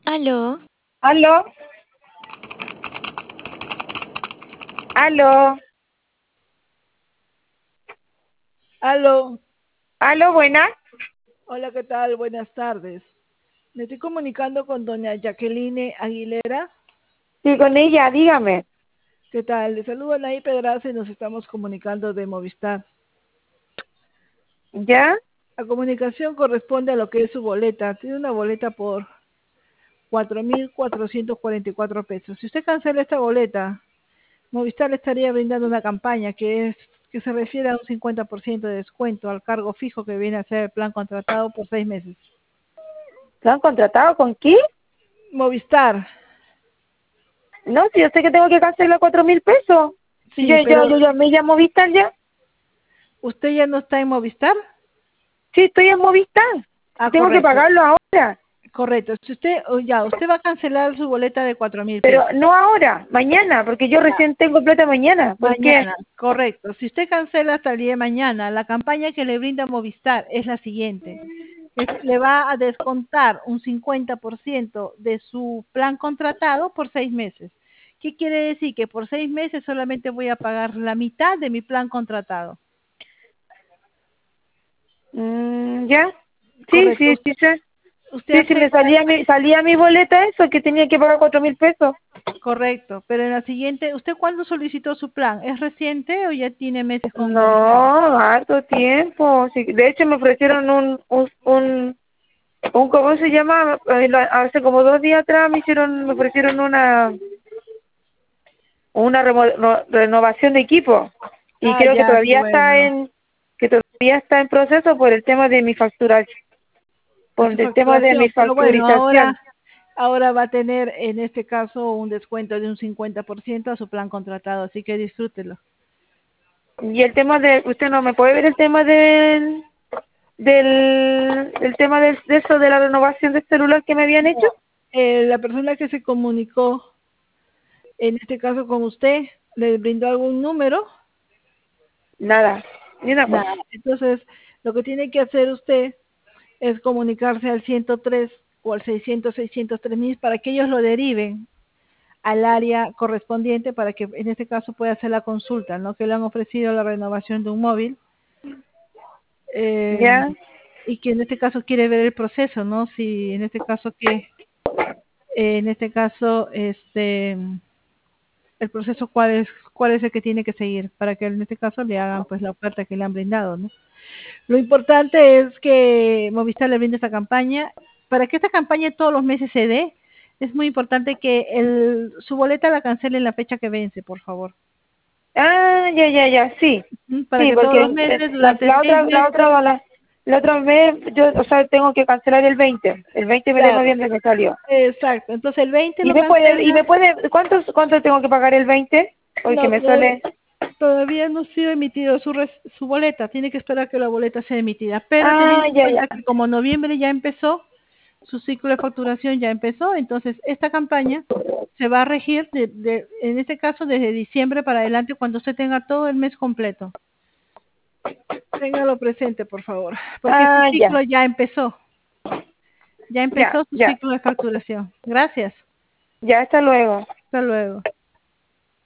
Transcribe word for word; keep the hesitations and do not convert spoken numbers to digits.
Aló, Aló, aló, Aló, aló, buena. hola, ¿qué tal? Buenas tardes. Me estoy comunicando con doña Jacqueline Aguilera. Sí, con ella, dígame. ¿Qué tal? Le saludo a Nay Pedraza y nos estamos comunicando de Movistar. ¿Ya? La comunicación corresponde a lo que es su boleta. Tiene una boleta por cuatro mil cuatrocientos cuarenta y cuatro pesos. Si usted cancela esta boleta, Movistar le estaría brindando una campaña que es que se refiere a un cincuenta por ciento de descuento al cargo fijo que viene a ser el plan contratado por seis meses. ¿Lo han contratado con quién? Movistar. No, si yo sé que tengo que cancelar cuatro mil pesos. Si yo, Sí, yo, pero yo, yo me llamo Movistar ya. ¿usted ya no está en Movistar? Sí, estoy en Movistar. Ah, Tengo que correcto, pagarlo ahora. correcto. Si usted, oh, ya, usted va a cancelar su boleta de cuatro mil Pero pesos. no ahora, mañana, porque yo Ya, recién tengo plata mañana. ¿Por qué? mañana, correcto. Si usted cancela hasta el día de mañana, la campaña que le brinda Movistar es la siguiente. Es- le va a descontar un cincuenta por ciento de su plan contratado por seis meses. ¿Qué quiere decir? Que por seis meses solamente voy a pagar la mitad de mi plan contratado. Mm, ¿ya? Sí, Correcto. sí, Usted, sí, sí. usted Sí, sí, me acepta. salía mi, salía mi boleta eso, que tenía que pagar cuatro mil pesos. Correcto, pero en la siguiente, ¿usted cuándo solicitó su plan? ¿Es reciente o ya tiene meses con Movistar? No, harto tiempo. Sí, de hecho, me ofrecieron un, un, un, un ¿cómo se llama? Eh, la- Hace como dos días atrás me hicieron, me ofrecieron una, una remo- no- renovación de equipo. Y Ah, creo que ya, qué todavía está bueno. en, que todavía está en proceso por el tema de mi factura, De por su el tema de mi facturación, pero bueno, facturización. ahora, ahora va a tener en este caso un descuento de un cincuenta por ciento a su plan contratado, así que disfrútelo. Y el tema de, usted no me puede ver el tema del, del, el tema del, de eso de la renovación del celular que me habían hecho. No, eh, la persona que se comunicó, en este caso con usted, le brindó algún número. Nada, ni una cosa. Nada. Entonces, lo que tiene que hacer usted es comunicarse al ciento tres o al seiscientos, seiscientos tres mil para que ellos lo deriven al área correspondiente para que en este caso pueda hacer la consulta, ¿no? Que le han ofrecido la renovación de un móvil eh, Ya. y que en este caso quiere ver el proceso, ¿no? Si en este caso que eh, en este caso este el proceso cuál es cuál es el que tiene que seguir para que en este caso le hagan pues la oferta que le han brindado, ¿no? Lo importante es que Movistar le brinde esta campaña. Para que esta campaña todos los meses se dé, es muy importante que el, su boleta la cancele en la fecha que vence, por favor. Ah, ya, ya, ya, sí. ¿Mm? Para Sí, que todos porque los eh, meses, la, durante la seis otra, la meses, otra, la, la otra vez, yo, o sea, tengo que cancelar el veinte. El veinte de claro, noviembre me salió. exacto. Entonces el veinte ¿Y lo me puede, y cancela. me puede, cuántos, cuánto tengo que pagar el veinte? Porque No, me todavía, sale, todavía no ha sido emitido su, res- su boleta. Tiene que esperar que la boleta sea emitida. Pero ah, teniendo en ya, ya, cuenta que como noviembre ya empezó, su ciclo de facturación ya empezó, entonces esta campaña se va a regir, de, de, en este caso, desde diciembre para adelante, cuando usted tenga todo el mes completo. Téngalo presente, por favor, porque su ah, ya, ciclo ya empezó, ya ya, empezó su ya, ciclo de facturación. Gracias. ya, hasta luego. Hasta luego.